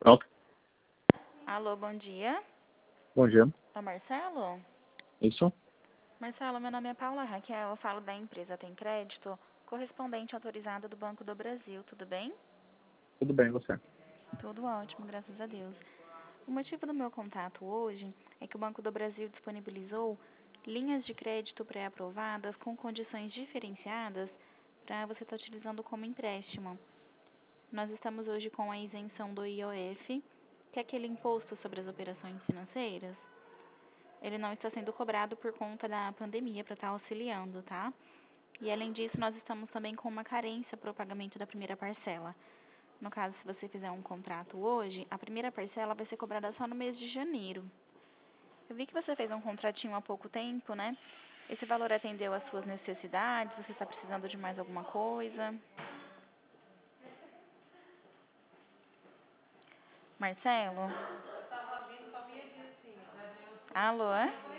Pronto. Alô, bom dia. Bom dia. É o Marcelo? Isso? Marcelo, meu nome é Paula Raquel, eu falo da empresa Tem Crédito, correspondente autorizada do Banco do Brasil, tudo bem? Tudo bem, você? Tudo ótimo, graças a Deus. O motivo do meu contato hoje é que o Banco do Brasil disponibilizou linhas de crédito pré-aprovadas com condições diferenciadas para você estar utilizando como empréstimo. Nós estamos hoje com a isenção do IOF, que é aquele imposto sobre as operações financeiras. Ele não está sendo cobrado por conta da pandemia para estar auxiliando, tá? E além disso, nós estamos também com uma carência para o pagamento da primeira parcela. No caso, se você fizer um contrato hoje, a primeira parcela vai ser cobrada só no mês de janeiro. Eu vi que você fez um contratinho há pouco tempo, né? Esse valor atendeu às suas necessidades? Você está precisando de mais alguma coisa? Marcelo? Alô?